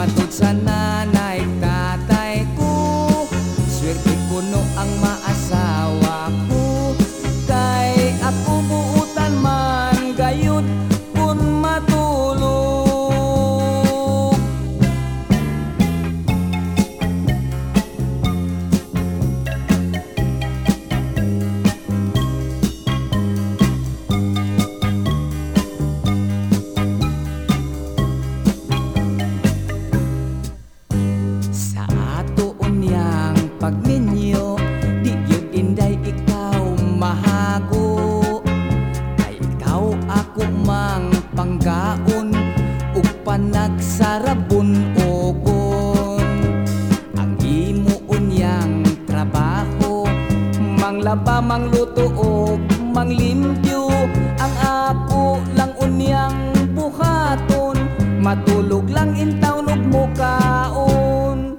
Matod sa nanay tatay ko, swerte ko no ang maasawa ko. Kay ako buutan man gayud kun matulog. Sa ato unyang pagninyo, di yun inday ikaw mahago. Ay ikaw ako mang panggaon ug panagsarabon ogon. Ang imo unyang trabaho, manglaba, mangluto ug manglimpyo. Ang ako lang unyang buhaton, matulog lang intaw ug mukaon.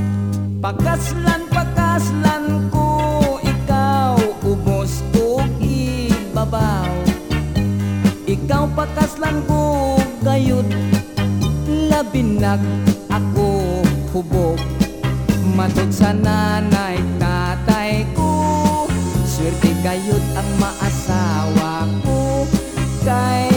Pagkaslan ko ikaw, ubos ug ibabaw. Ikaw pakaslan ko gayud, labinag ako hubog. Matod sa nanay tatay ko, swerte gayud ang maasawa ko. Kay